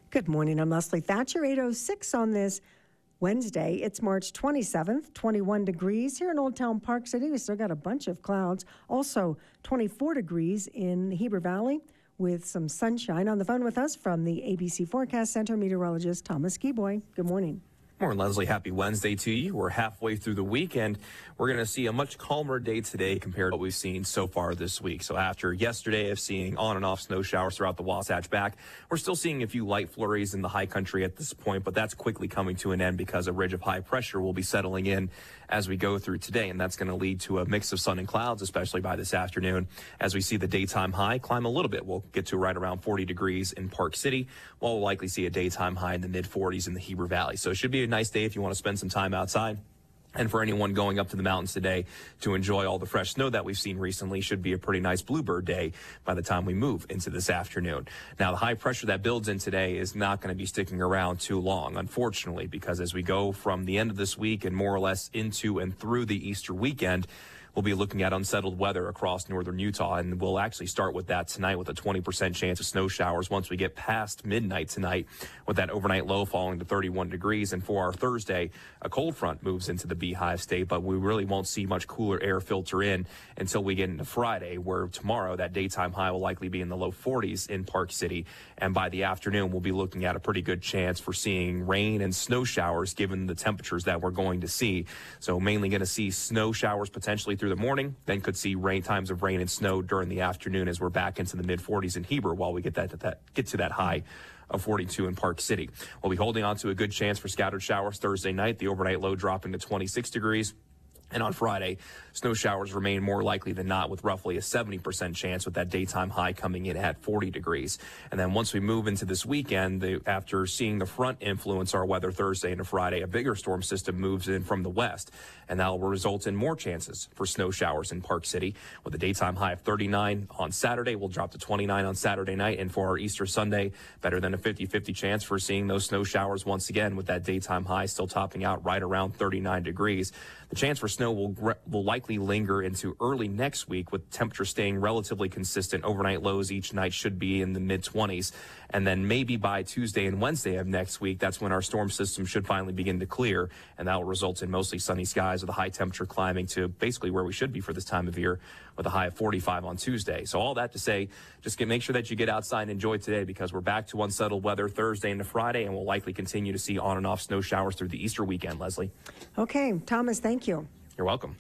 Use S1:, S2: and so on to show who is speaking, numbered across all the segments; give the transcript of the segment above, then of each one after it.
S1: Good morning. I'm Leslie Thatcher. 8:06 on this Wednesday. It's March 27th, 21 degrees here in Old Town Park City. We still got a bunch of clouds. Also 24 degrees in the Heber Valley with some sunshine. On the phone with us from the ABC Forecast Center, meteorologist Thomas Keyboy. Good morning.
S2: Morning, Leslie. Happy Wednesday to you. We're halfway through the weekend. We're going to see a much calmer day today compared to what we've seen so far this week. So after yesterday of seeing on and off snow showers throughout the Wasatch Back, we're still seeing a few light flurries in the high country at this point, but that's quickly coming to an end because a ridge of high pressure will be settling in as we go through today, and that's going to lead to a mix of sun and clouds, especially by this afternoon. As we see the daytime high climb a little bit, we'll get to right around 40 degrees in Park City, while we'll likely see a daytime high in the mid-40s in the Heber Valley. So it should be a nice day if you want to spend some time outside. And for anyone going up to the mountains today to enjoy all the fresh snow that we've seen recently, should be a pretty nice bluebird day by the time we move into this afternoon. Now, the high pressure that builds in today is not going to be sticking around too long, unfortunately, because as we go from the end of this week and more or less into and through the Easter weekend, we'll be looking at unsettled weather across northern Utah, and we'll actually start with that tonight with a 20% chance of snow showers once we get past midnight tonight, with that overnight low falling to 31 degrees. And for our Thursday, a cold front moves into the Beehive State, but we really won't see much cooler air filter in until we get into Friday, where tomorrow that daytime high will likely be in the low 40s in Park City. And by the afternoon, we'll be looking at a pretty good chance for seeing rain and snow showers given the temperatures that we're going to see. So mainly going to see snow showers potentially through the morning, then could see times of rain and snow during the afternoon as we're back into the mid-40s in Heber while we get to that high of 42 in Park City. We'll be holding on to a good chance for scattered showers Thursday night, the overnight low dropping to 26 degrees. And on Friday, snow showers remain more likely than not, with roughly a 70% chance, with that daytime high coming in at 40 degrees. And then once we move into this weekend, after seeing the front influence our weather Thursday into Friday, a bigger storm system moves in from the west, and that will result in more chances for snow showers in Park City, with a daytime high of 39 on Saturday. We'll drop to 29 on Saturday night, and for our Easter Sunday, better than a 50-50 chance for seeing those snow showers once again, with that daytime high still topping out right around 39 degrees. The chance for snow will likely linger into early next week, with temperatures staying relatively consistent. Overnight lows each night should be in the mid-20s. And then maybe by Tuesday and Wednesday of next week, that's when our storm system should finally begin to clear. And that will result in mostly sunny skies with a high temperature climbing to basically where we should be for this time of year, with a high of 45 on Tuesday. So all that to say, just make sure that you get outside and enjoy today, because we're back to unsettled weather Thursday into Friday, and we'll likely continue to see on and off snow showers through the Easter weekend, Leslie.
S1: Okay, Thomas, thank you.
S2: You're welcome.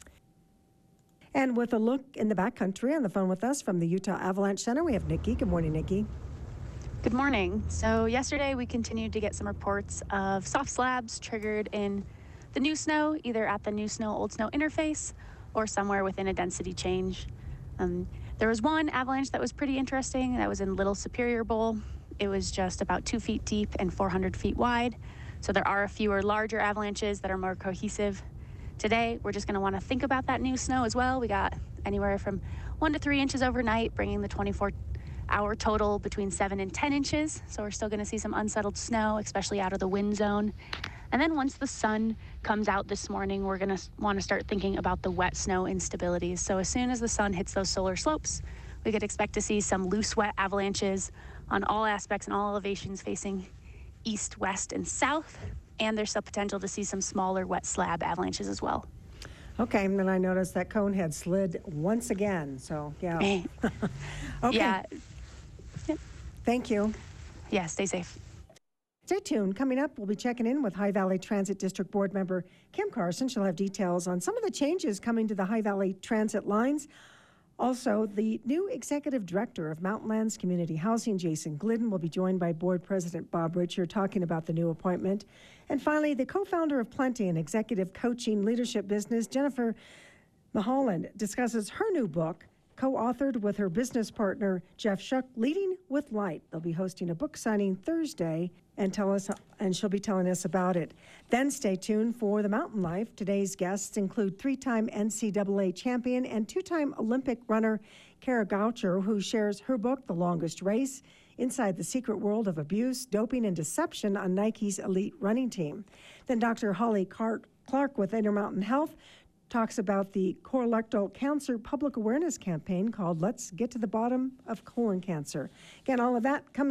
S1: And with a look in the backcountry, on the phone with us from the Utah Avalanche Center, we have Nikki. Good morning, Nikki.
S3: Good morning. So yesterday we continued to get some reports of soft slabs triggered in the new snow, either at the new snow, old snow interface or somewhere within a density change. There was one avalanche that was pretty interesting. That was in Little Superior Bowl. It was just about 2 feet deep and 400 feet wide. So there are fewer larger avalanches that are more cohesive. Today, we're just going to want to think about that new snow as well. We got anywhere from 1 to 3 inches overnight, bringing the 24-hour total between 7 and 10 inches. So we're still going to see some unsettled snow, especially out of the wind zone. And then once the sun comes out this morning, we're going to want to start thinking about the wet snow instabilities. So as soon as the sun hits those solar slopes, we could expect to see some loose, wet avalanches on all aspects and all elevations facing east, west, and south. And there's still potential to see some smaller wet slab avalanches as well.
S1: Okay, and then I noticed that cone had slid once again, so yeah. Okay.
S3: Yeah.
S1: Thank you.
S3: Yeah, stay safe.
S1: Stay tuned. Coming up, we'll be checking in with High Valley Transit District Board member Kim Carson. She'll have details on some of the changes coming to the High Valley Transit lines. Also, the new executive director of Mountainlands Community Housing, Jason Glidden, will be joined by board president Bob Richard talking about the new appointment. And finally, the co-founder of Plenty, an executive coaching leadership business, Jennifer Mulholland, discusses her new book, co-authored with her business partner, Jeff Shuck, Leading with Light. They'll be hosting a book signing Thursday and she'll be telling us about it. Then stay tuned for the Mountain Life. Today's guests include 3-time NCAA champion and 2-time Olympic runner Kara Goucher, who shares her book, The Longest Race, Inside the Secret World of Abuse, Doping, and Deception on Nike's elite running team. Then Dr. Holly Clark with Intermountain Health talks about the colorectal cancer public awareness campaign called Let's Get to the Bottom of Colon Cancer. Again, all of that coming up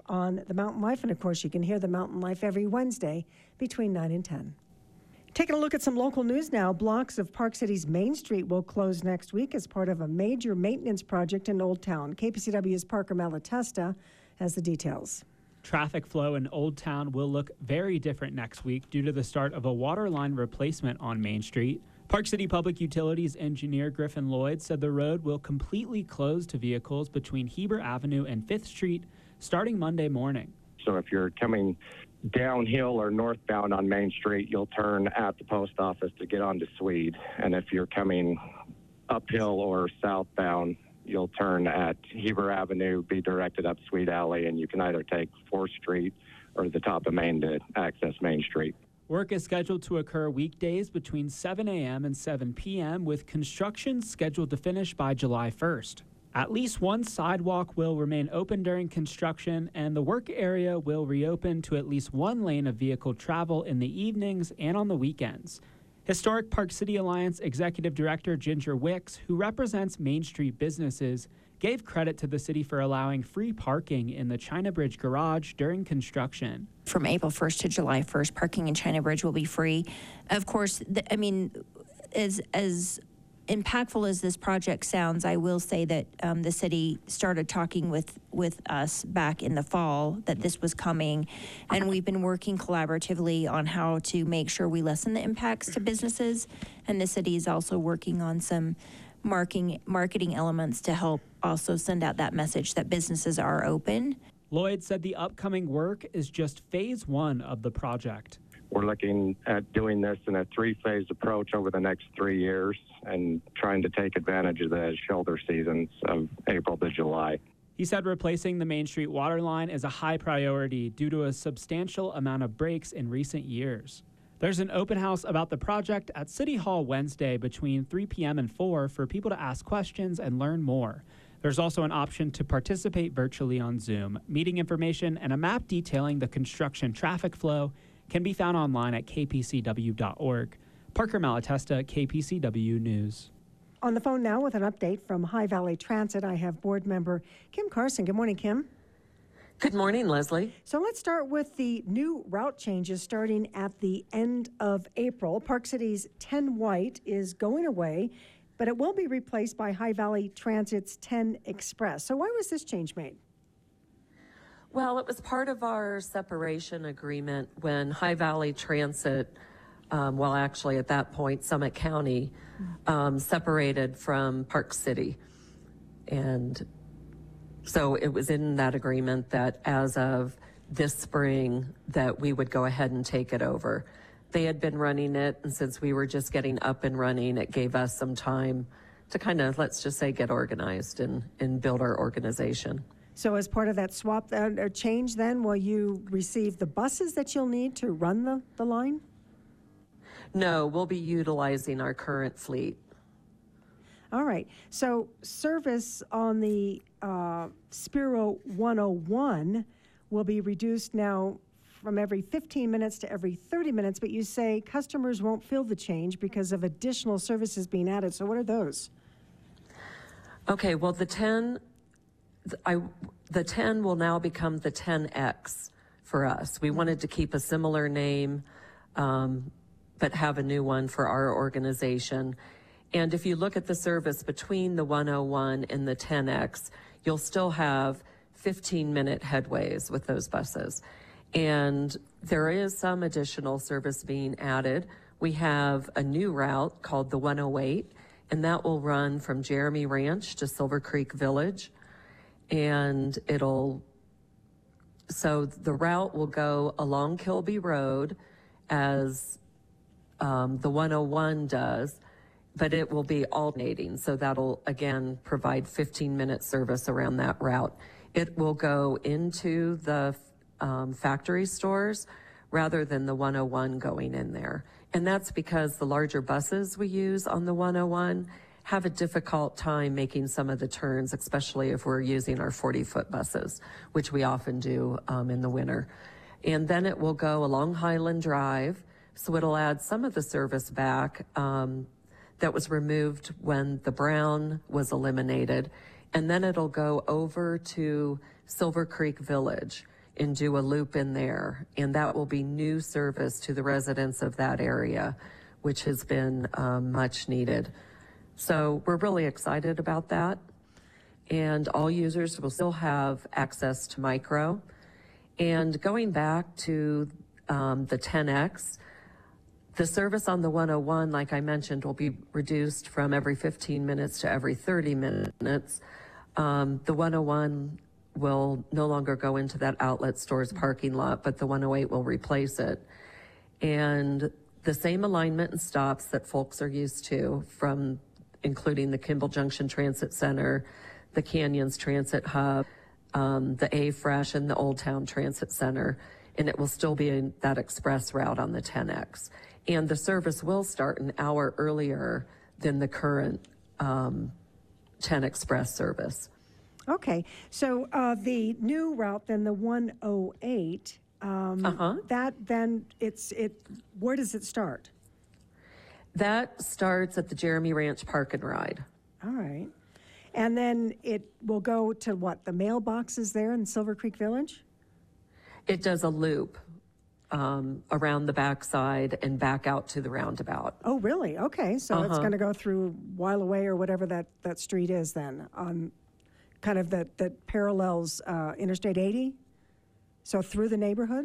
S1: on the Mountain Life. And of course, you can hear the Mountain Life every Wednesday between 9 and 10. Taking a look at some local news now. Blocks of Park City's Main Street will close next week as part of a major maintenance project in Old Town. KPCW's Parker Malatesta has the details.
S4: Traffic flow in Old Town will look very different next week due to the start of a water line replacement on Main Street. Park City Public Utilities engineer Griffin Lloyd said the road will completely close to vehicles between Heber Avenue and 5th Street starting Monday morning.
S5: So if you're coming downhill or northbound on Main Street, you'll turn at the post office to get onto Swede. And if you're coming uphill or southbound, you'll turn at Heber Avenue, be directed up Swede Alley, and you can either take 4th Street or the top of Main to access Main Street.
S4: Work is scheduled to occur weekdays between 7 a.m. and 7 p.m. with construction scheduled to finish by July 1st. At least one sidewalk will remain open during construction, and the work area will reopen to at least one lane of vehicle travel in the evenings and on the weekends. Historic Park City Alliance Executive Director Ginger Wicks, who represents Main Street businesses, gave credit to the city for allowing free parking in the China Bridge garage during construction.
S6: From April 1st to July 1st, parking in China Bridge will be free. Of course, as impactful as this project sounds, I will say that the city started talking with us back in the fall that this was coming, and we've been working collaboratively on how to make sure we lessen the impacts to businesses, and the city is also working on some marketing elements to help also send out that message that businesses are open.
S4: Lloyd said the upcoming work is just phase 1 of the project.
S5: We're looking at doing this in a 3-phase approach over the next 3 years and trying to take advantage of the shoulder seasons of April to July.
S4: He said replacing the Main Street water line is a high priority due to a substantial amount of breaks in recent years. There's an open house about the project at City Hall Wednesday between 3 p.m. and 4 for people to ask questions and learn more. There's also an option to participate virtually on Zoom. Meeting information and a map detailing the construction traffic flow can be found online at kpcw.org. Parker Malatesta, KPCW News.
S1: On the phone now with an update from High Valley Transit, I have board member Kim Carson. Good morning, Kim.
S7: Good morning, Leslie.
S1: So let's start with the new route changes starting at the end of April. Park City's 10 White is going away, but it will be replaced by High Valley Transit's 10 Express. So why was this change made?
S7: Well, it was part of our separation agreement when High Valley Transit, actually at that point, Summit County, separated from Park City. And so it was in that agreement that as of this spring that we would go ahead and take it over. They had been running it, and since we were just getting up and running, it gave us some time to kind of, let's just say, get organized and build our organization.
S1: So as part of that swap or change then, will you receive the buses that you'll need to run the line?
S7: No, we'll be utilizing our current fleet.
S1: All right. So service on the Spiro 101 will be reduced now from every 15 minutes to every 30 minutes, but you say customers won't feel the change because of additional services being added. So what are those?
S7: Okay, well, the 10 will now become the 10X for us. We wanted to keep a similar name, but have a new one for our organization. And if you look at the service between the 101 and the 10X, you'll still have 15-minute headways with those buses. And there is some additional service being added. We have a new route called the 108, and that will run from Jeremy Ranch to Silver Creek Village. And so the route will go along Kilby Road as the 101 does, but it will be alternating. So that'll, again, provide 15-minute service around that route. It will go into the factory stores rather than the 101 going in there. And that's because the larger buses we use on the 101 have a difficult time making some of the turns, especially if we're using our 40-foot buses, which we often do in the winter. And then it will go along Highland Drive, so it'll add some of the service back that was removed when the Brown was eliminated. And then it'll go over to Silver Creek Village. and do a loop in there. And that will be new service to the residents of that area, which has been much needed. So we're really excited about that. And all users will still have access to micro. And going back to the 10X, the service on the 101, like I mentioned, will be reduced from every 15 minutes to every 30 minutes. The 101 will no longer go into that outlet store's parking lot, but the 108 will replace it. And the same alignment and stops that folks are used to, from including the Kimball Junction Transit Center, the Canyons Transit Hub, the A-Fresh, and the Old Town Transit Center, and it will still be in that express route on the 10X. And the service will start an hour earlier than the current 10 Express service.
S1: Okay, so the new route, then the 108, that then where does it start?
S7: That starts at the Jeremy Ranch Park and Ride.
S1: All right. And then it will go to what, the mailboxes there in Silver Creek Village?
S7: It does a loop around the backside and back out to the roundabout.
S1: Oh, really? Okay, so it's going to go through While Away or whatever that street is then, on kind of that parallels Interstate 80? So through the neighborhood?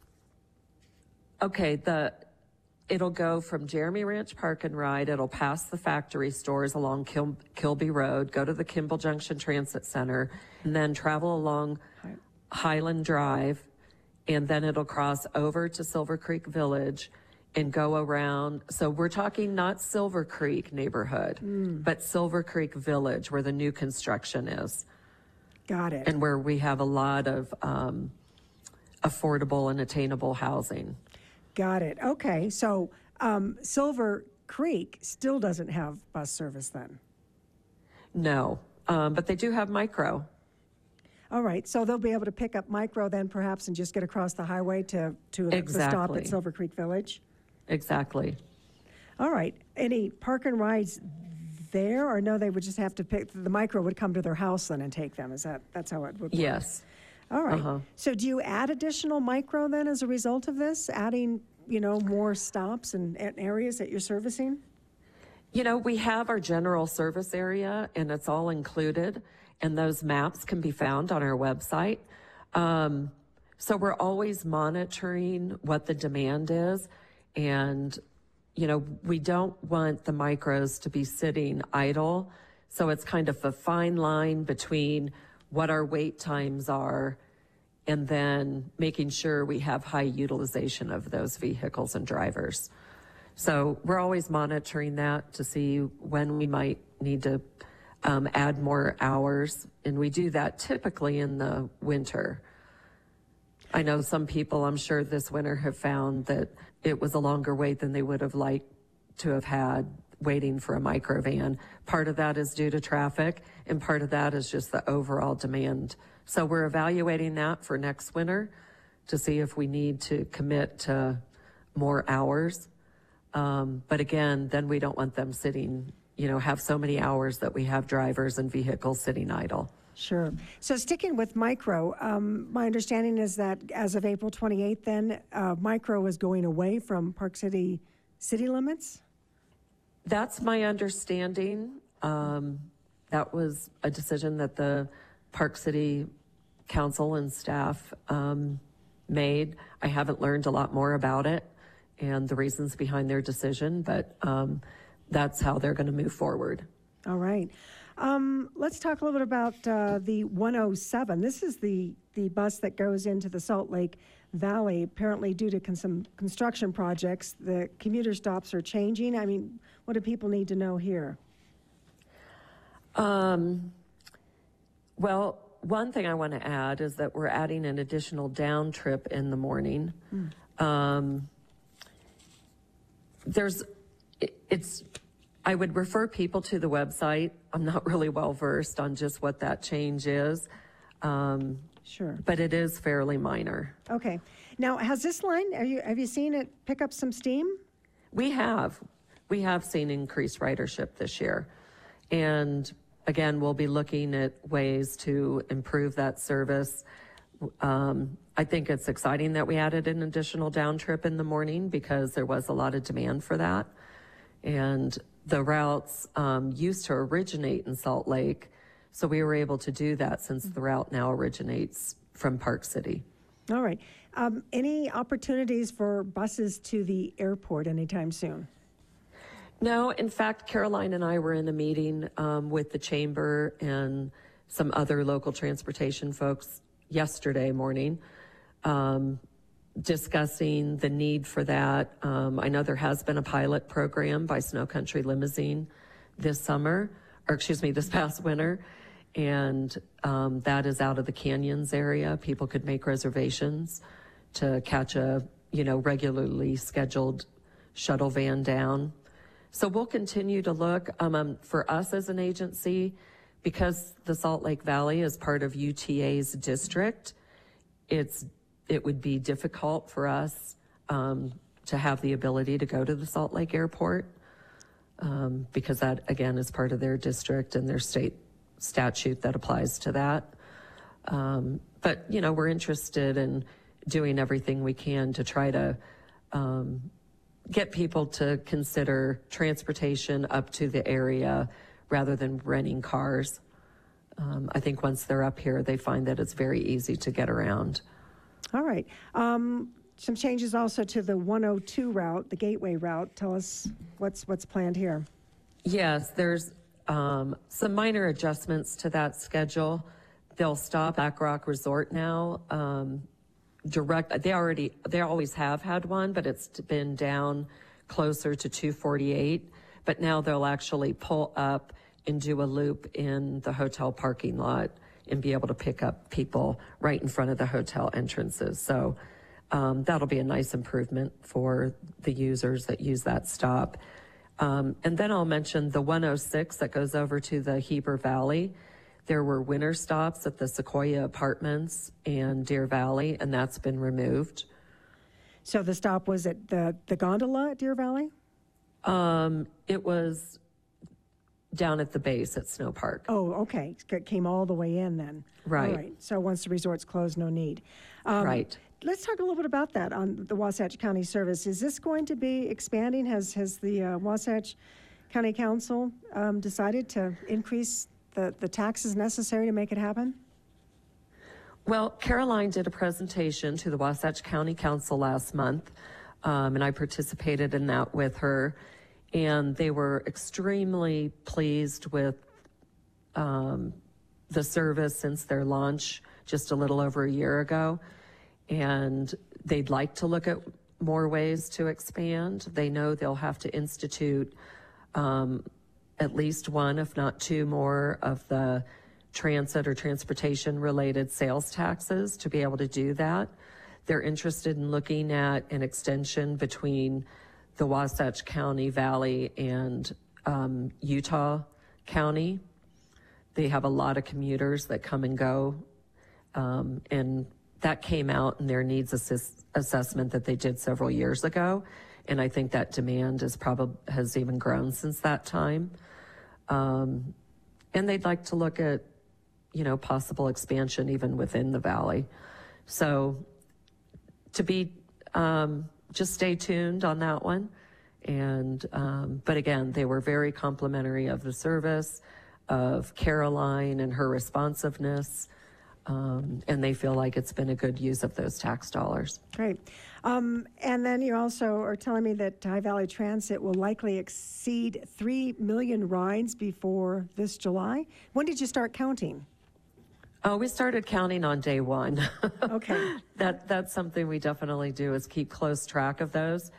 S7: Okay, it'll go from Jeremy Ranch Park and Ride. It'll pass the factory stores along Kilby Road, go to the Kimball Junction Transit Center, and then travel along Highland Drive, and then it'll cross over to Silver Creek Village and go around. So we're talking not Silver Creek neighborhood, but Silver Creek Village, where the new construction is.
S1: Got it.
S7: And where we have a lot of affordable and attainable housing.
S1: Got it. Okay, so Silver Creek still doesn't have bus service then?
S7: No, but they do have micro.
S1: All right, so they'll be able to pick up micro then perhaps and just get across the highway to the stop at Silver Creek Village?
S7: Exactly.
S1: All right. Any park and rides there, or no, they would just have to pick, the micro would come to their house then and take them? That's how it would work?
S7: Yes.
S1: All right. So do you add additional micro then as a result of this, adding, more stops and areas that you're servicing?
S7: We have our general service area, and it's all included, and those maps can be found on our website. So we're always monitoring what the demand is, and we don't want the micros to be sitting idle. So it's kind of a fine line between what our wait times are and then making sure we have high utilization of those vehicles and drivers. So we're always monitoring that to see when we might need to add more hours. And we do that typically in the winter. I know some people, I'm sure this winter, have found that it was a longer wait than they would have liked to have had waiting for a microvan. Part of that is due to traffic, and part of that is just the overall demand. So we're evaluating that for next winter to see if we need to commit to more hours. But again, then we don't want them sitting, have so many hours that we have drivers and vehicles sitting idle.
S1: Sure. So sticking with micro, my understanding is that as of April 28th then, micro is going away from Park City city limits?
S7: That's my understanding. That was a decision that the Park City Council and staff made. I haven't learned a lot more about it and the reasons behind their decision, but that's how they're going to move forward.
S1: All right. Let's talk a little bit about the 107. This is the bus that goes into the Salt Lake Valley. Apparently, due to some construction projects, the commuter stops are changing. I mean, what do people need to know here?
S7: Well, one thing I want to add is that we're adding an additional down trip in the morning. I would refer people to the website. I'm not really well versed on just what that change is.
S1: Sure.
S7: But it is fairly minor.
S1: Okay. Now, has this line, have you seen it pick up some steam?
S7: We have seen increased ridership this year. And again, we'll be looking at ways to improve that service. I think it's exciting that we added an additional down trip in the morning because there was a lot of demand for that. And the routes used to originate in Salt Lake, so we were able to do that since the route now originates from Park City.
S1: All right. Any opportunities for buses to the airport anytime soon?
S7: No, in fact, Caroline and I were in a meeting with the chamber and some other local transportation folks yesterday morning, discussing the need for that. I know there has been a pilot program by Snow Country Limousine this past winter, and that is out of the Canyons area. People could make reservations to catch a, regularly scheduled shuttle van down. So we'll continue to look. For us as an agency, because the Salt Lake Valley is part of UTA's district, it would be difficult for us to have the ability to go to the Salt Lake Airport because that, again, is part of their district and their state statute that applies to that. But, we're interested in doing everything we can to try to get people to consider transportation up to the area rather than renting cars. I think once they're up here, they find that it's very easy to get around.
S1: All right. Some changes also to the 102 route, the Gateway route. Tell us what's planned here.
S7: Yes, there's some minor adjustments to that schedule. They'll stop Black Rock Resort now. They always have had one, but it's been down closer to 248. But now they'll actually pull up and do a loop in the hotel parking lot and be able to pick up people right in front of the hotel entrances. So that'll be a nice improvement for the users that use that stop. And then I'll mention the 106 that goes over to the Heber Valley. There were winter stops at the Sequoia Apartments and Deer Valley, and that's been removed.
S1: So the stop was at the gondola at Deer Valley?
S7: It was down at the base at Snow Park.
S1: Oh, okay. It came all the way in then.
S7: Right.
S1: All right. So once the resort's closed, no need.
S7: Right.
S1: Let's talk a little bit about that on the Wasatch County Service. Is this going to be expanding? Has the Wasatch County Council decided to increase the taxes necessary to make it happen?
S7: Well, Caroline did a presentation to the Wasatch County Council last month, and I participated in that with her. And they were extremely pleased with the service since their launch just a little over a year ago. And they'd like to look at more ways to expand. They know they'll have to institute at least one, if not two more of the transit or transportation related sales taxes to be able to do that. They're interested in looking at an extension between the Wasatch County Valley and Utah County. They have a lot of commuters that come and go, and that came out in their needs assessment that they did several years ago, and I think that demand has even grown since that time. And they'd like to look at, possible expansion even within the valley. So to be just stay tuned on that one. And, but again, they were very complimentary of the service, of Caroline and her responsiveness. And they feel like it's been a good use of those tax dollars.
S1: Great. And then you also are telling me that High Valley Transit will likely exceed 3 million rides before this July. When did you start counting?
S7: Oh, we started counting on day one.
S1: Okay.
S7: That's something we definitely do, is keep close track of those.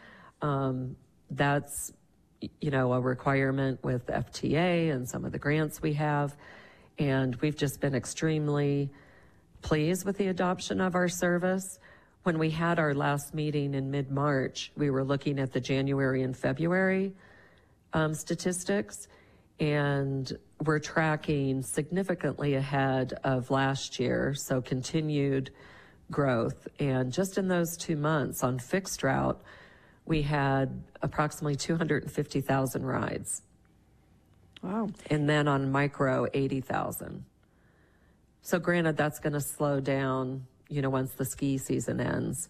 S7: That's, a requirement with FTA and some of the grants we have. And we've just been extremely pleased with the adoption of our service. When we had our last meeting in mid-March, we were looking at the January and February statistics, and we're tracking significantly ahead of last year, so continued growth. And just in those 2 months on fixed route, we had approximately 250,000 rides.
S1: Wow.
S7: And then on micro, 80,000. So granted, that's going to slow down once the ski season ends.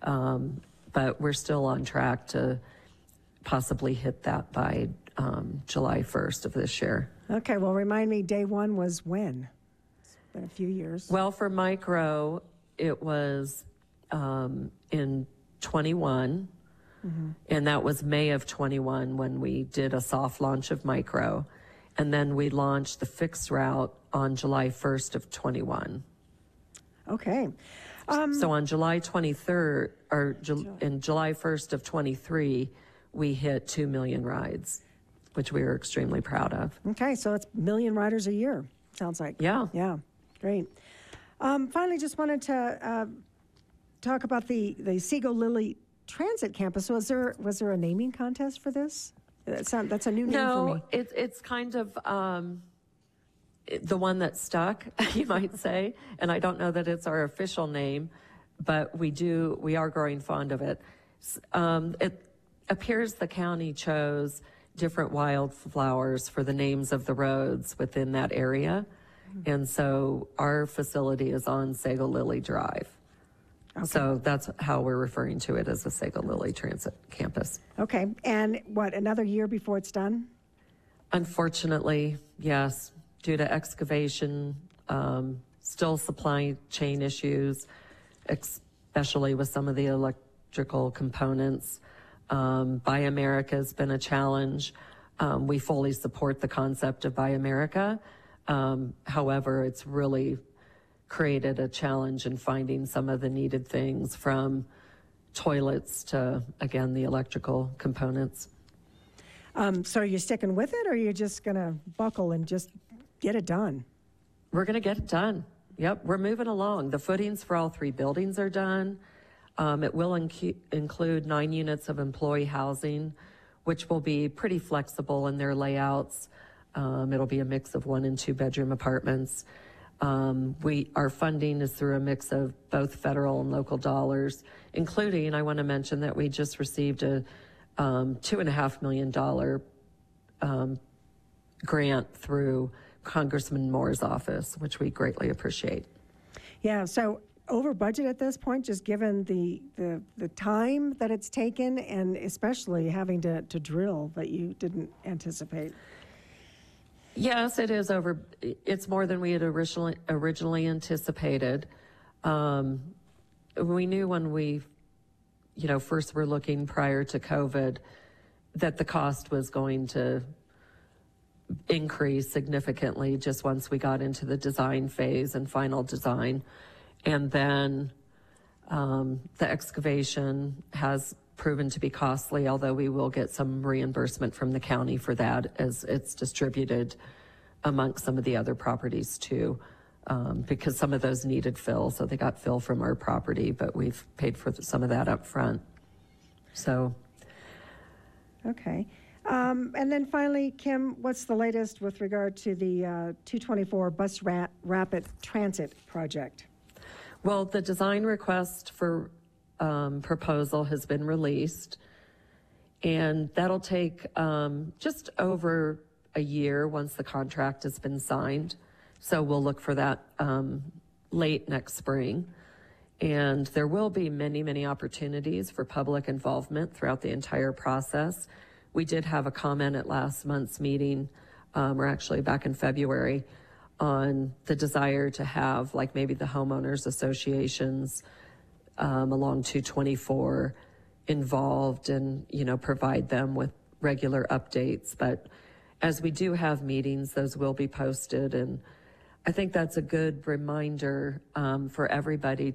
S7: But we're still on track to possibly hit that by July 1st of this year.
S1: Okay, well, remind me, day one was when? It's been a few years.
S7: Well, for micro, it was in 21, and that was May of 21 when we did a soft launch of micro. And then we launched the fixed route on July 1st of 21.
S1: Okay.
S7: So on July 23rd, or in July 1st of 23, we hit 2 million rides, which we were extremely proud of.
S1: Okay, so it's 1 million riders a year, sounds like.
S7: Yeah.
S1: Yeah, great. Finally, just wanted to talk about the Sego Lilly Transit Campus. So was there a naming contest for this? That's a new name for me.
S7: No, it's kind of the one that stuck, you might say. And I don't know that it's our official name, but we are growing fond of it. It appears the county chose different wildflowers for the names of the roads within that area. And so our facility is on Sego Lilly Drive. Okay. So that's how we're referring to it, as the Sego Lilly Transit Campus.
S1: Okay, and what, another year before it's done?
S7: Unfortunately, yes, due to excavation, still supply chain issues, especially with some of the electrical components. Buy America has been a challenge. We fully support the concept of Buy America. However, it's really created a challenge in finding some of the needed things, from toilets to, again, the electrical components.
S1: So are you sticking with it, or are you just going to buckle and just get it done?
S7: We're going to get it done. Yep, we're moving along. The footings for all 3 buildings are done. It will include 9 units of employee housing, which will be pretty flexible in their layouts. It'll be a mix of 1 and 2 bedroom apartments. Our funding is through a mix of both federal and local dollars, including, I want to mention that we just received a $2.5 million grant through Congressman Moore's office, which we greatly appreciate.
S1: Yeah, so over budget at this point, just given the time that it's taken, and especially having to drill that you didn't anticipate.
S7: Yes, it is over. It's more than we had originally anticipated. We knew when we, first were looking prior to COVID, that the cost was going to increase significantly just once we got into the design phase and final design. And then the excavation has proven to be costly, although we will get some reimbursement from the county for that as it's distributed amongst some of the other properties too, because some of those needed fill, so they got fill from our property, but we've paid for some of that up front. So.
S1: Okay. And then finally, Kim, what's the latest with regard to the 224 bus rapid transit project?
S7: Well, the design request for proposal has been released, and that'll take just over a year once the contract has been signed. So we'll look for that late next spring. And there will be many, many opportunities for public involvement throughout the entire process. We did have a comment at last month's meeting, or actually back in February, on the desire to have like maybe the homeowners associations along 224 involved and, provide them with regular updates. But as we do have meetings, those will be posted. And I think that's a good reminder for everybody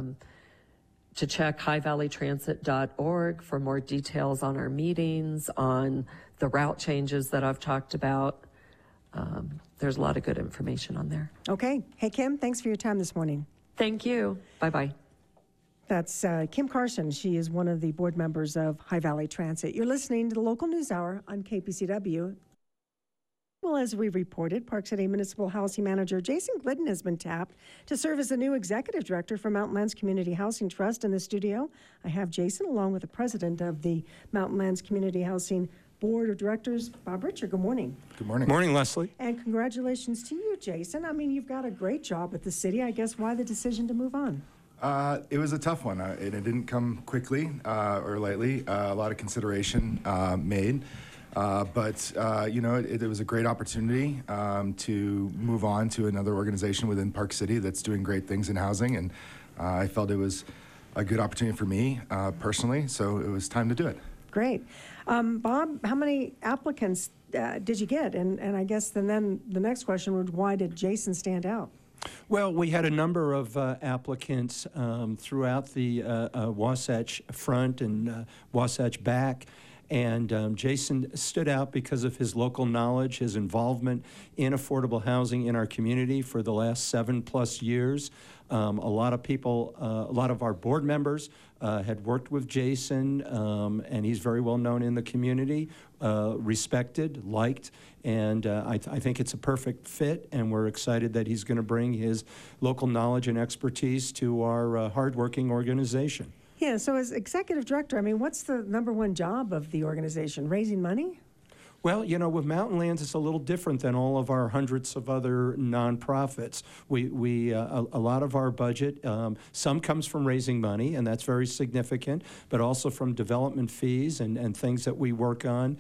S7: to check highvalleytransit.org for more details on our meetings, on the route changes that I've talked about. There's a lot of good information on there.
S1: Okay. Hey, Kim, thanks for your time this morning.
S7: Thank you. Bye-bye.
S1: That's Kim Carson. She is one of the board members of High Valley Transit. You're listening to the Local News Hour on KPCW. Well, as we reported, Park City Municipal Housing Manager Jason Glidden has been tapped to serve as the new executive director for Mountain Lands Community Housing Trust. In the studio, I have Jason along with the president of the Mountain Lands Community Housing Board of Directors, Bob Richard. Good morning.
S8: Good morning. Morning, Leslie.
S1: And congratulations to you, Jason. I mean, you've got a great job with the city. I guess why the decision to move on?
S8: It was a tough one, and it didn't come quickly or lightly. A lot of consideration made. But it was a great opportunity to move on to another organization within Park City that's doing great things in housing, and I felt it was a good opportunity for me personally, so it was time to do it.
S1: Great. Bob, how many applicants did you get? And I guess then the next question was, why did Jason stand out?
S9: Well, we had a number of applicants throughout the Wasatch Front and Wasatch Back. And Jason stood out because of his local knowledge, his involvement in affordable housing in our community for the last 7+ years. A lot of people, a lot of our board members had worked with Jason, and he's very well known in the community, respected, liked, and I think it's a perfect fit, and we're excited that he's going to bring his local knowledge and expertise to our hardworking organization.
S1: Yeah, so as executive director, I mean, what's the number one job of the organization? Raising money?
S9: Well, with Mountain Lands, it's a little different than all of our hundreds of other nonprofits. A lot of our budget, some comes from raising money, and that's very significant, but also from development fees and things that we work on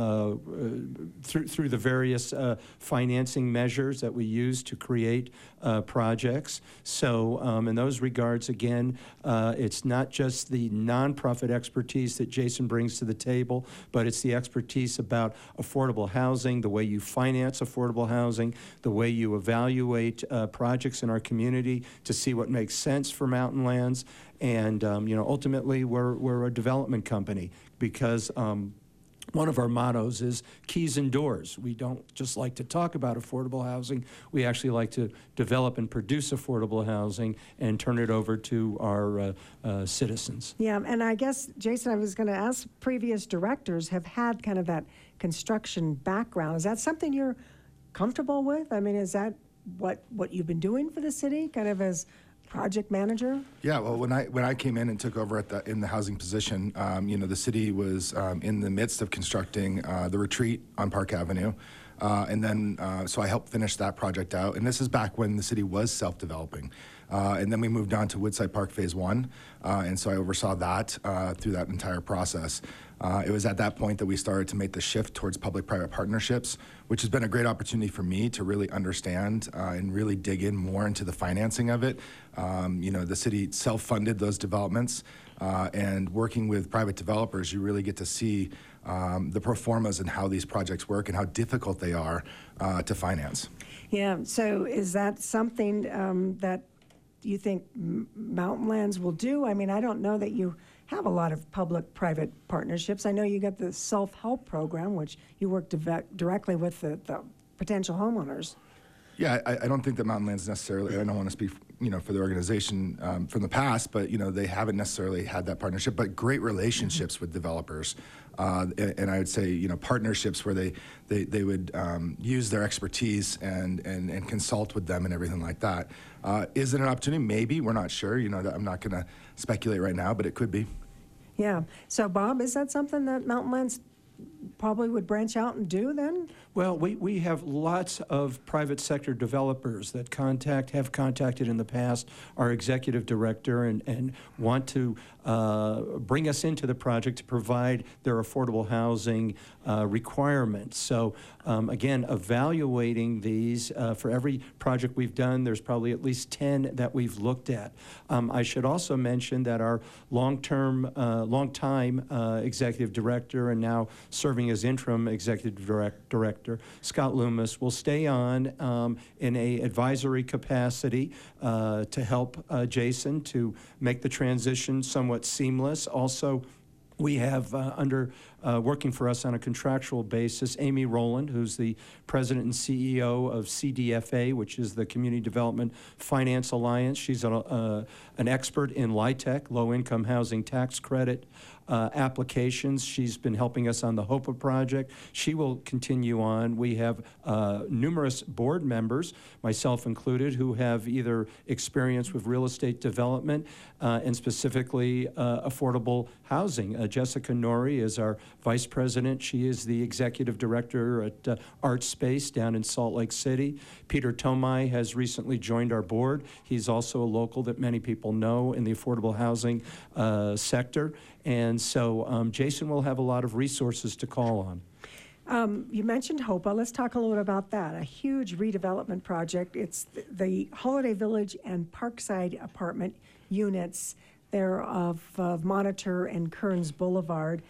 S9: through the various financing measures that we use to create projects. So in those regards, again, it's not just the nonprofit expertise that Jason brings to the table, but it's the expertise about affordable housing, the way you finance affordable housing, the way you evaluate projects in our community to see what makes sense for Mountain Lands. And, ultimately, we're a development company because one of our mottos is keys and doors. We don't just like to talk about affordable housing. We actually like to develop and produce affordable housing and turn it over to our citizens.
S1: Yeah, and I guess, Jason, I was going to ask, previous directors have had kind of that construction background. Is that something you're comfortable with? I mean, is that what you've been doing for the city, kind of as project manager?
S8: Yeah, well, when I came in and took over in the housing position, the city was in the midst of constructing the retreat on Park Avenue. And then, so I helped finish that project out. And this is back when the city was self-developing. And then we moved on to Woodside Park Phase 1. And so I oversaw that through that entire process. It was at that point that we started to make the shift towards public-private partnerships, which has been a great opportunity for me to really understand and really dig in more into the financing of it. The city self-funded those developments, and working with private developers, you really get to see the pro formas and how these projects work and how difficult they are to finance.
S1: Yeah, so is that something that you think Mountain Lands will do? I mean, I don't know that you have a lot of public-private partnerships. I know you got the self-help program, which you work directly with the potential homeowners.
S8: Yeah, I don't think that Mountain Lands necessarily, I don't want to speak, for the organization from the past, but, they haven't necessarily had that partnership, but great relationships with developers. And I would say, partnerships where they would use their expertise and consult with them and everything like that. Is it an opportunity? Maybe. We're not sure. I'm not going to speculate right now, but it could be.
S1: Yeah. So, Bob, is that something that Mountain Lands probably would branch out and do then?
S9: Well, we have lots of private sector developers that have contacted in the past our executive director and want to bring us into the project to provide their affordable housing requirements. So again, evaluating these for every project we've done, there's probably at least 10 that we've looked at. I should also mention that our long-time executive director and now serving as interim executive director, Scott Loomis, will stay on in a advisory capacity to help Jason to make the transition somewhat seamless. Also, we have working for us on a contractual basis, Amy Rowland, who's the president and CEO of CDFA, which is the Community Development Finance Alliance. She's an expert in LIHTC, low-income housing tax credit applications. She's been helping us on the HOPA project. She will continue on. We have numerous board members, myself included, who have either experience with real estate development and specifically affordable housing. Jessica Norrie is our vice president. She is the executive director at Art Space down in Salt Lake City. Peter Tomai has recently joined our board. He's also a local that many people know in the affordable housing sector. And so Jason will have a lot of resources to call on.
S1: You mentioned HOPA. Let's talk a little bit about that. A huge redevelopment project. It's the Holiday Village and Parkside apartment units there of Monitor and Kearns Boulevard.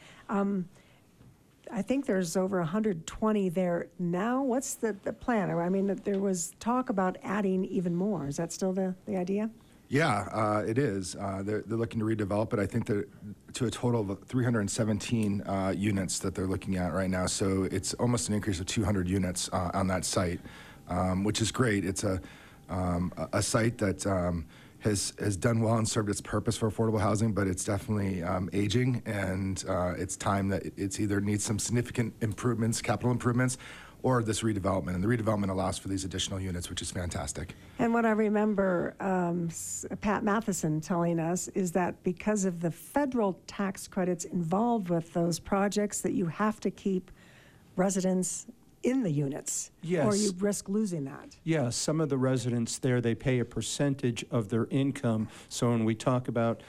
S1: I think there's over 120 there now. What's the plan? I mean, there was talk about adding even more. Is that still the idea?
S8: Yeah, it is. They're looking to redevelop it. I think they're to a total of 317 units that they're looking at right now. So it's almost an increase of 200 units on that site, which is great. It's a site that has done well and served its purpose for affordable housing, but it's definitely aging, and it's time that it's either needs some significant improvements, capital improvements, or this redevelopment. And the redevelopment allows for these additional units, which is fantastic.
S1: And what I remember Pat Matheson telling us is that because of the federal tax credits involved with those projects, that you have to keep residents in the units,
S9: Yes.
S1: or you risk losing that.
S9: Yeah, some of the residents there, they pay a percentage of their income. So when we talk about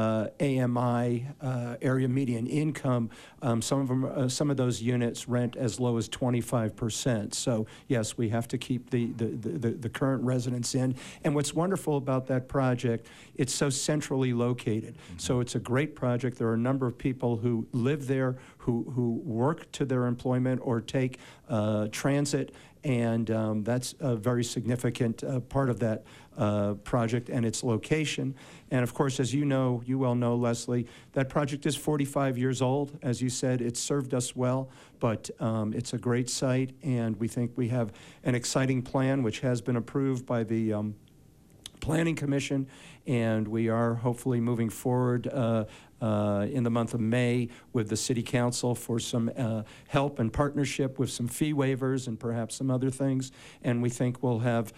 S9: AMI, area median income, some of those units rent as low as 25%. So yes, we have to keep the current residents in. And what's wonderful about that project, it's so centrally located. Mm-hmm. So it's a great project. There are a number of people who live there, who work to their employment or take transit, and that's a very significant part of that project and its location. And of course, as you know, you well know, Leslie, that project is 45 years old. As you said, it's served us well, but it's a great site, and we think we have an exciting plan which has been approved by the Planning Commission, and we are hopefully moving forward in the month of May with the City Council for some help and partnership with some fee waivers and perhaps some other things. And we think we'll have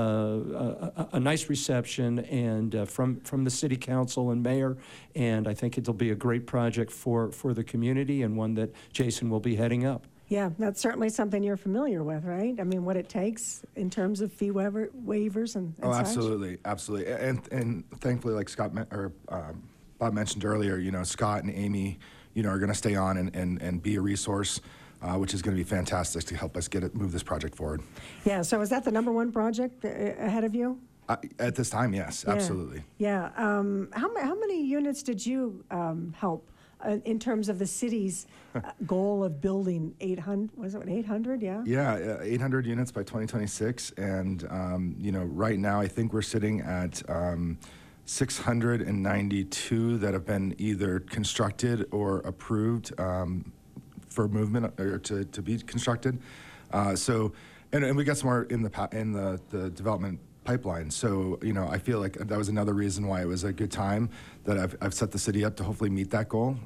S9: a nice reception and from the City Council and Mayor, and I think it'll be a great project for the community and one that Jason will be heading up.
S1: Yeah, that's certainly something you're familiar with, right? I mean, what it takes in terms of fee waivers and
S8: Oh,
S1: such?
S8: absolutely, absolutely. And thankfully, like Bob mentioned earlier, Scott and Amy, are going to stay on and be a resource, which is going to be fantastic to help us move this project forward.
S1: Yeah, so is that the number one project ahead of you?
S8: At this time, yes, absolutely.
S1: Yeah. How many units did you help in terms of the city's goal of building 800? Was it 800? Yeah.
S8: Yeah, 800 units by 2026, and right now I think we're sitting at 692 that have been either constructed or approved for movement or to be constructed. And we got some more in the development pipeline. So, I feel like that was another reason why it was a good time that I've set the city up to hopefully meet that goal.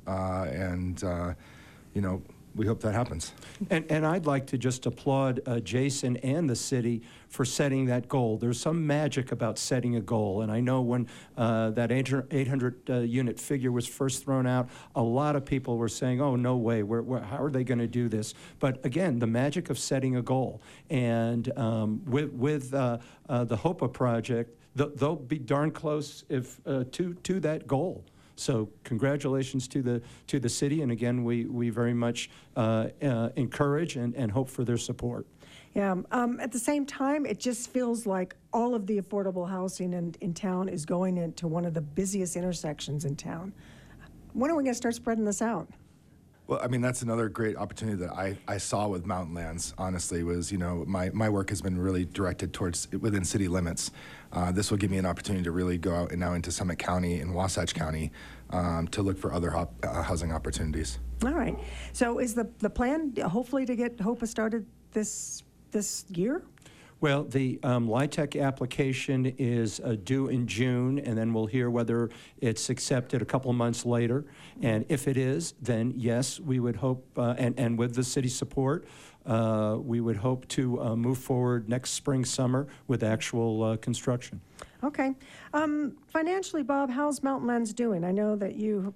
S8: We hope that happens.
S9: And I'd like to just applaud Jason and the city for setting that goal. There's some magic about setting a goal. And I know when that 800 unit figure was first thrown out, a lot of people were saying, oh, no way, how are they going to do this? But again, the magic of setting a goal. And with the HOPA project, they'll be darn close to that goal. So congratulations to the city, and again, we very much encourage and hope for their support.
S1: Yeah. At the same time, it just feels like all of the affordable housing in town is going into one of the busiest intersections in town. When are we going to start spreading this out?
S8: Well, I mean, that's another great opportunity that I saw with Mountain Lands, honestly, was, my work has been really directed towards within city limits. This will give me an opportunity to really go out and now into Summit County and Wasatch County to look for other housing opportunities.
S1: All right. So is the plan hopefully to get HOPA started this year?
S9: Well, the LIHTC application is due in June, and then we'll hear whether it's accepted a couple of months later. And if it is, then yes, we would hope, and with the city support, we would hope to move forward next spring, summer with actual construction.
S1: Okay. Financially, Bob, how's Mountain Lands doing? I know that you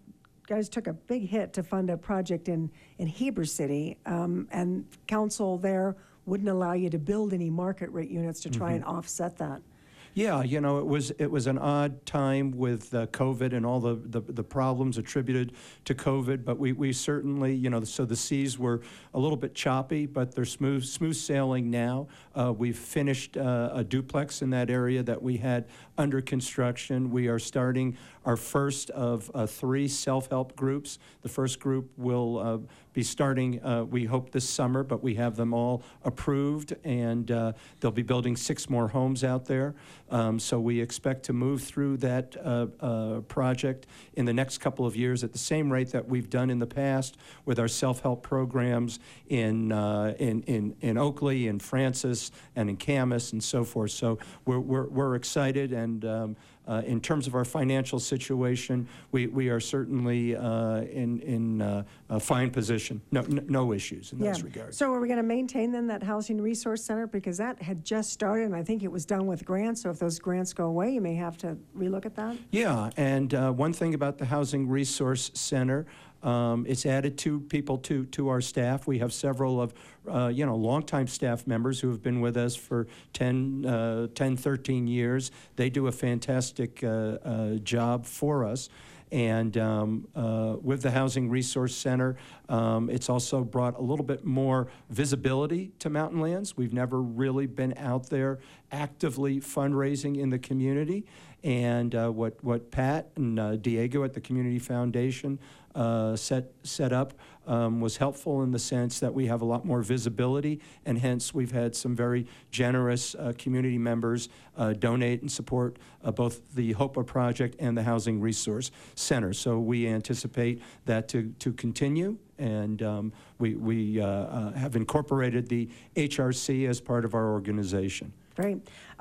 S1: guys took a big hit to fund a project in Heber City, and council there wouldn't allow you to build any market rate units to try and offset that.
S9: Yeah, you know, it was an odd time with COVID and all the problems attributed to COVID, but we certainly, you know, so the seas were a little bit choppy, but they're smooth sailing now. We've finished a duplex in that area that we had under construction. We are starting our first of 3 self-help groups. The first group will be starting, we hope, this summer, but we have them all approved, and they'll be building 6 more homes out there. So we expect to move through that project in the next couple of years at the same rate that we've done in the past with our self-help programs in Oakley, in Francis, and in Camas, and so forth. So we're excited, and in terms of our financial situation, we are certainly in a fine position. No issues in those regards.
S1: So are we going to maintain then that Housing Resource Center? Because that had just started, and I think it was done with grants. So if those grants go away, you may have to relook at that.
S9: Yeah, and one thing about the Housing Resource Center, it's added 2 people to our staff. We have several of, longtime staff members who have been with us for 10, 13 years. They do a fantastic job for us. And with the Housing Resource Center, it's also brought a little bit more visibility to Mountain Lands. We've never really been out there actively fundraising in the community. And what Pat and Diego at the Community Foundation set up was helpful in the sense that we have a lot more visibility, and hence we've had some very generous community members donate and support both the HOPA project and the Housing Resource Center. So we anticipate that to continue, and we have incorporated the HRC as part of our organization.
S1: Great.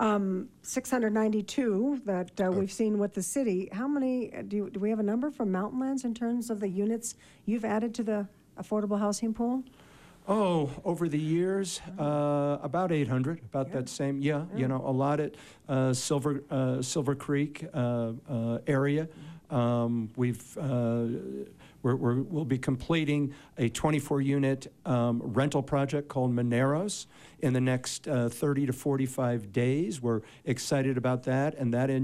S1: 692 that we've seen with the city. How many, do we have a number from Mountain Lands in terms of the units you've added to the affordable housing pool?
S9: Oh, over the years, about 800, about that same, you know, a lot at Silver Creek area. We'll be completing a 24-unit rental project called Moneros in the next 30 to 45 days. We're excited about that, and that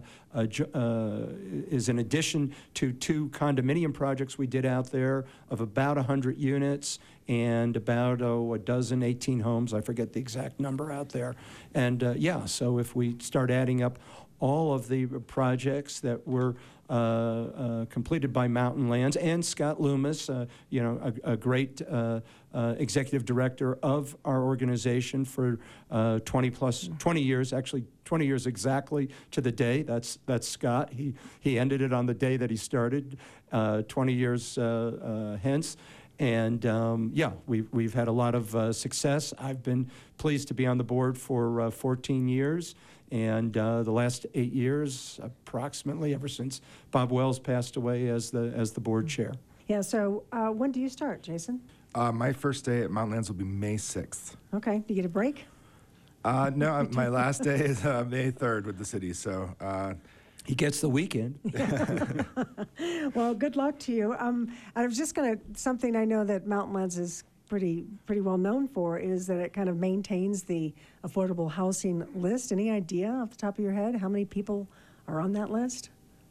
S9: is in addition to 2 condominium projects we did out there of about 100 units and about a dozen, 18 homes. I forget the exact number out there. And so if we start adding up all of the projects that were completed by Mountain Lands, and Scott Loomis, a great executive director of our organization for 20 years, actually 20 years exactly to the day. That's Scott. He ended it on the day that he started, 20 years hence. And we've had a lot of success. I've been pleased to be on the board for 14 years. And the last 8 years, approximately, ever since Bob Wells passed away as the board chair.
S1: Yeah, so when do you start, Jason?
S8: My first day at Mountain Lands will be May 6th.
S1: Okay, do you get a break?
S8: No, my last day is May 3rd with the city, so...
S9: He gets the weekend.
S1: Well, good luck to you. I was just going to, something I know that Mountain Lands is pretty well known for is that it kind of maintains the affordable housing list. Any idea off the top of your head how many people are on that list?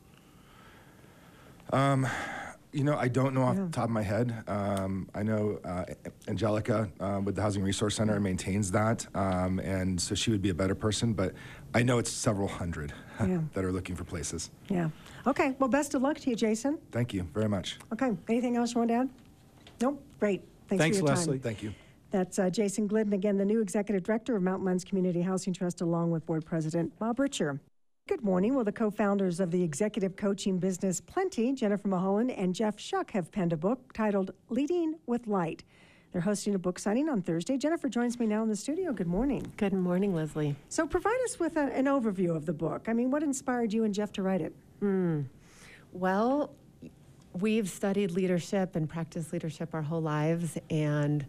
S8: I don't know off the top of my head. I know Angelica with the Housing Resource Center maintains that, and so she would be a better person, but I know it's several hundred that are looking for places.
S1: Yeah. Okay, well, best of luck to you, Jason.
S8: Thank you very much.
S1: Okay, anything else you want to add? Nope, great. Thanks for your
S9: Leslie.
S1: time.
S8: Thank you.
S1: That's Jason Glidden, again, the new executive director of Mountain Lands Community Housing Trust, along with board president Bob Richer. Good morning. Well, the co-founders of the executive coaching business Plenty, Jennifer Mulholland and Jeff Shuck, have penned a book titled Leading with Light. They're hosting a book signing on Thursday. Jennifer joins me now in the studio. Good morning.
S10: Good morning, Leslie.
S1: So provide us with an overview of the book. I mean, what inspired you and Jeff to write it?
S10: Well, we've studied leadership and practiced leadership our whole lives, and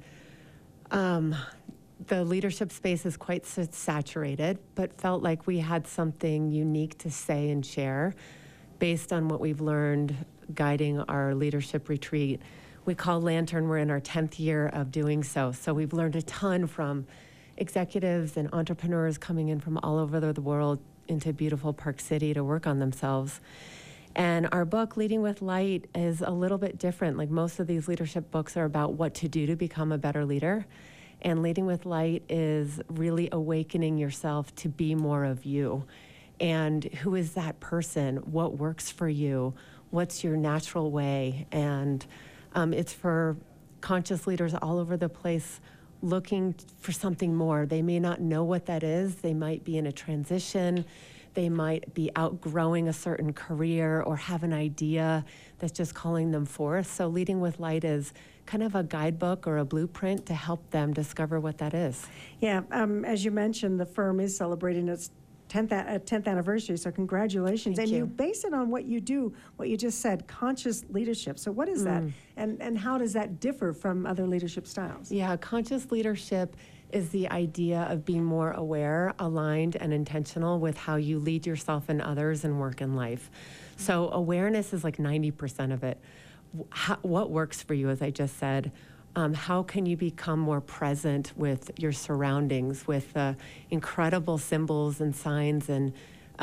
S10: the leadership space is quite saturated, but felt like we had something unique to say and share based on what we've learned guiding our leadership retreat. We call Lantern, we're in our 10th year of doing so. So we've learned a ton from executives and entrepreneurs coming in from all over the world into beautiful Park City to work on themselves. And our book, Leading with Light, is a little bit different. Like most of these leadership books are about what to do to become a better leader. And Leading with Light is really awakening yourself to be more of you. And who is that person? What works for you? What's your natural way? And it's for conscious leaders all over the place looking for something more. They may not know what that is. They might be in a transition. They might be outgrowing a certain career or have an idea that's just calling them forth. So Leading with Light is kind of a guidebook or a blueprint to help them discover what that is.
S1: Yeah, as you mentioned, the firm is celebrating its 10th anniversary, so congratulations.
S10: Thank
S1: and
S10: you.
S1: you base it on what you do, what you just said, conscious leadership. So what is that? And how does that differ from other leadership styles?
S10: Yeah, conscious leadership is the idea of being more aware, aligned, and intentional with how you lead yourself and others and work in life. So awareness is like 90% of it. What works for you, as I just said? How can you become more present with your surroundings, with incredible symbols and signs and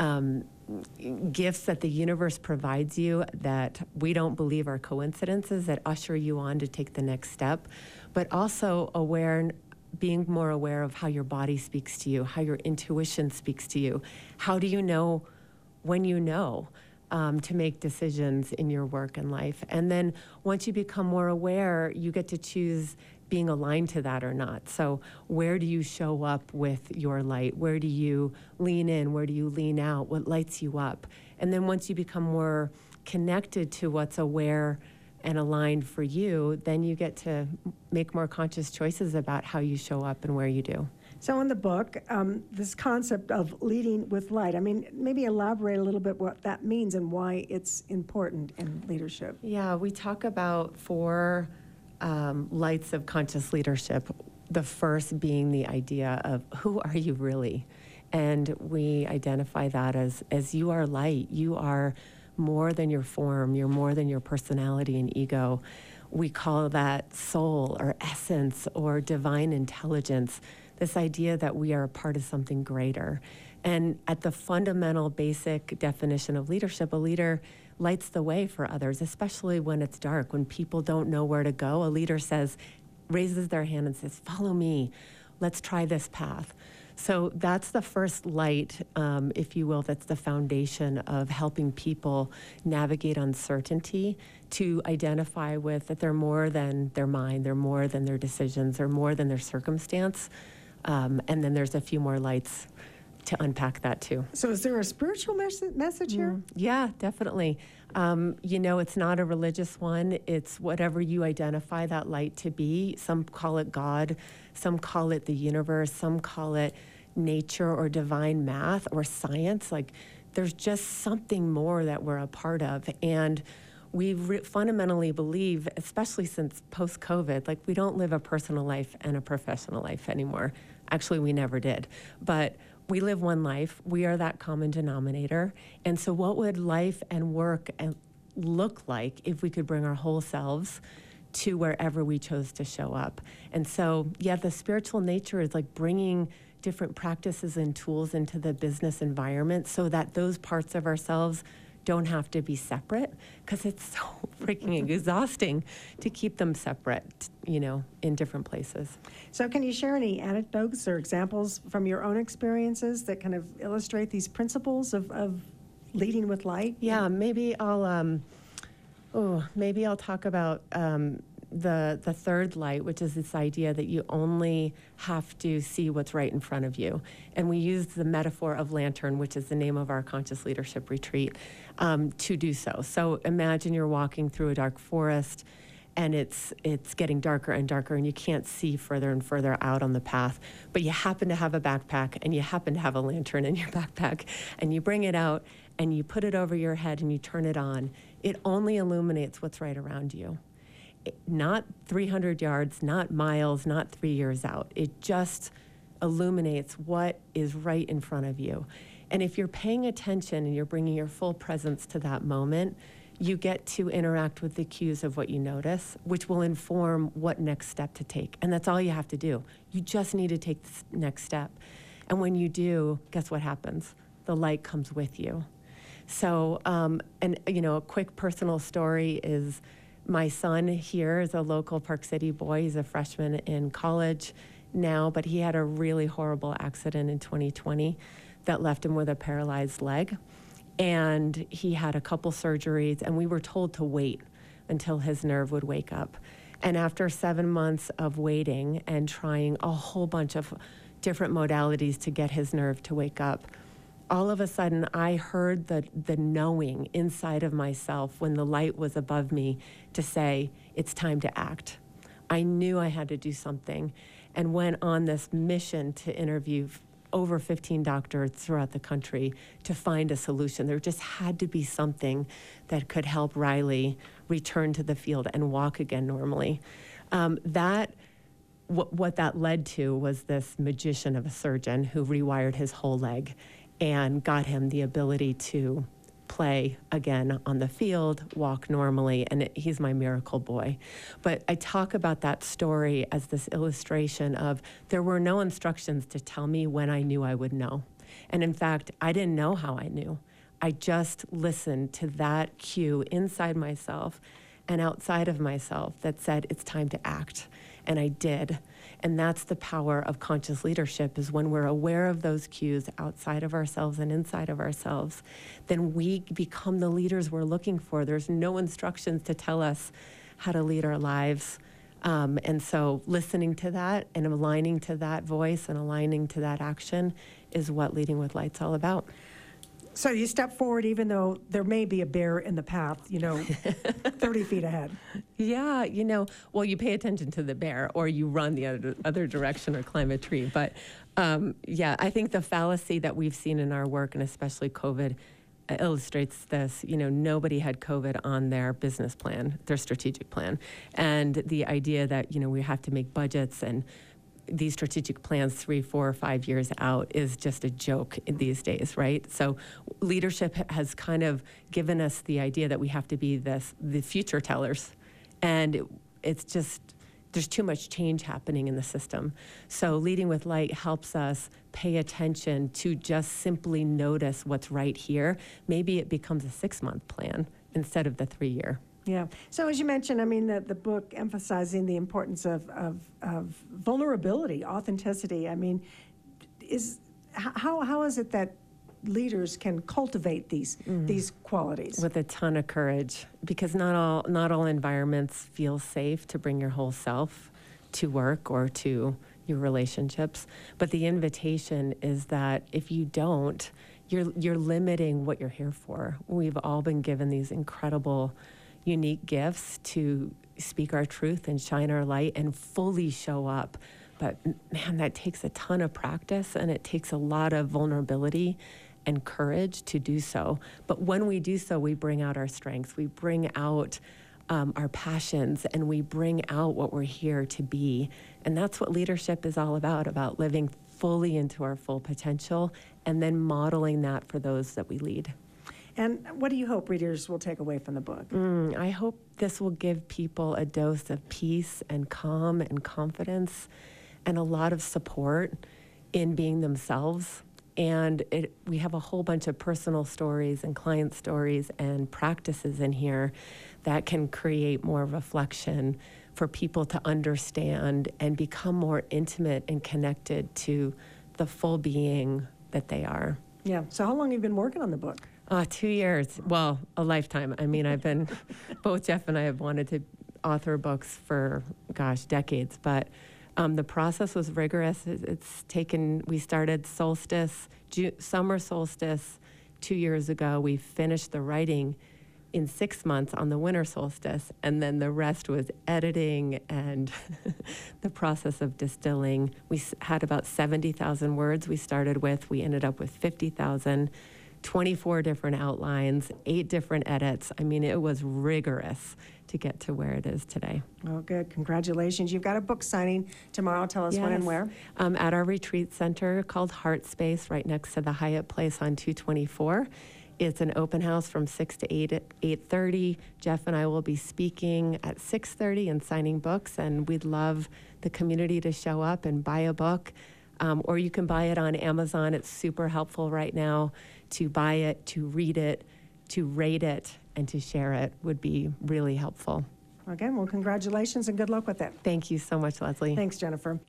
S10: gifts that the universe provides you that we don't believe are coincidences, that usher you on to take the next step, but also being more aware of how your body speaks to you, how your intuition speaks to you. How do you know when you know? To make decisions in your work and life. And then once you become more aware, you get to choose being aligned to that or not. So where do you show up with your light? Where do you lean in? Where do you lean out? What lights you up? And then once you become more connected to what's aware and aligned for you, then you get to make more conscious choices about how you show up and where you do.
S1: So in the book, this concept of leading with light, I mean, maybe elaborate a little bit what that means and why it's important in leadership.
S10: Yeah, we talk about 4 lights of conscious leadership. The first being the idea of who are you really? And we identify that as you are light. You are more than your form. You're more than your personality and ego. We call that soul or essence or divine intelligence. This idea that we are a part of something greater. And at the fundamental basic definition of leadership, a leader lights the way for others, especially when it's dark, when people don't know where to go. A leader raises their hand and says, follow me, let's try this path. So that's the first light, if you will, that's the foundation of helping people navigate uncertainty, to identify with that they're more than their mind, they're more than their decisions, they're more than their circumstance. And then there's a few more lights to unpack that too.
S1: So is there a spiritual message here?
S10: Yeah, definitely. It's not a religious one. It's whatever you identify that light to be. Some call it God, some call it the universe, some call it nature or divine math or science. Like there's just something more that we're a part of. And we fundamentally believe, especially since post-COVID, like we don't live a personal life and a professional life anymore. Actually, we never did. But we live one life. We are that common denominator. And so what would life and work look like if we could bring our whole selves to wherever we chose to show up? And so, yeah, the spiritual nature is like bringing different practices and tools into the business environment so that those parts of ourselves don't have to be separate, because it's so freaking exhausting to keep them separate, in different places.
S1: So can you share any anecdotes or examples from your own experiences that kind of illustrate these principles of leading with light?
S10: Yeah, maybe I'll talk about the third light, which is this idea that you only have to see what's right in front of you. And we use the metaphor of lantern, which is the name of our conscious leadership retreat, to do so. So imagine you're walking through a dark forest and it's getting darker and darker and you can't see further and further out on the path, but you happen to have a backpack and you happen to have a lantern in your backpack, and you bring it out and you put it over your head and you turn it on. It only illuminates what's right around you. Not 300 yards, not miles, not 3 years out. It just illuminates what is right in front of you. And if you're paying attention and you're bringing your full presence to that moment, you get to interact with the cues of what you notice, which will inform what next step to take. And that's all you have to do. You just need to take this next step. And when you do, guess what happens? The light comes with you. So, and you know, a quick personal story is my son here is a local Park City boy. He's a freshman in college now, but he had a really horrible accident in 2020 that left him with a paralyzed leg. And he had a couple surgeries, and we were told to wait until his nerve would wake up. And after 7 months of waiting and trying a whole bunch of different modalities to get his nerve to wake up, all of a sudden I heard the knowing inside of myself when the light was above me to say, it's time to act. I knew I had to do something and went on this mission to interview over 15 doctors throughout the country to find a solution. There just had to be something that could help Riley return to the field and walk again normally. What that led to was this magician of a surgeon who rewired his whole leg and got him the ability to play again on the field, walk normally, and he's my miracle boy. But I talk about that story as this illustration of there were no instructions to tell me when I knew I would know. And in fact, I didn't know how I knew. I just listened to that cue inside myself and outside of myself that said, it's time to act. And I did. And that's the power of conscious leadership, is when we're aware of those cues outside of ourselves and inside of ourselves, then we become the leaders we're looking for. There's no instructions to tell us how to lead our lives. And so listening to that and aligning to that voice and aligning to that action is what Leading with Light's all about.
S1: So you step forward even though there may be a bear in the path, 30 feet ahead.
S10: Yeah, well, you pay attention to the bear or you run the other direction or climb a tree. But yeah, I think the fallacy that we've seen in our work, and especially COVID, illustrates this. Nobody had COVID on their business plan, their strategic plan. And the idea that, we have to make budgets and these strategic plans 3, 4, 5 years out is just a joke these days, right? So leadership has kind of given us the idea that we have to be the future tellers. And it's just, there's too much change happening in the system. So Leading with Light helps us pay attention to just simply notice what's right here. Maybe it becomes a 6-month plan instead of the 3-year.
S1: Yeah. So as you mentioned, the book emphasizing the importance of vulnerability, authenticity. How is it that leaders can cultivate these qualities?
S10: With a ton of courage, because not all environments feel safe to bring your whole self to work or to your relationships. But the invitation is that if you don't, you're limiting what you're here for. We've all been given these incredible unique gifts to speak our truth and shine our light and fully show up. But man, that takes a ton of practice and it takes a lot of vulnerability and courage to do so. But when we do so, we bring out our strengths, we bring out our passions, and we bring out what we're here to be. And that's what leadership is all about living fully into our full potential and then modeling that for those that we lead.
S1: And what do you hope readers will take away from the book?
S10: I hope this will give people a dose of peace and calm and confidence and a lot of support in being themselves. And we have a whole bunch of personal stories and client stories and practices in here that can create more reflection for people to understand and become more intimate and connected to the full being that they are.
S1: Yeah. So how long have you been working on the book?
S10: 2 years. Well, a lifetime. I've been, both Jeff and I have wanted to author books for, decades. But the process was rigorous. We started summer solstice 2 years ago. We finished the writing in 6 months on the winter solstice. And then the rest was editing and the process of distilling. We had about 70,000 words we started with. We ended up with 50,000. 24 different outlines, 8 different edits. It was rigorous to get to where it is today.
S1: Oh, good. Congratulations. You've got a book signing tomorrow. Tell us when and where.
S10: At our retreat center called Heart Space, right next to the Hyatt Place on 224. It's an open house from 6 to 8 at 8:30. Jeff and I will be speaking at 6:30 and signing books, and we'd love the community to show up and buy a book. Or you can buy it on Amazon. It's super helpful right now to buy it, to read it, to rate it, and to share it would be really helpful.
S1: Again, well, congratulations and good luck with it.
S10: Thank you so much, Leslie.
S1: Thanks, Jennifer.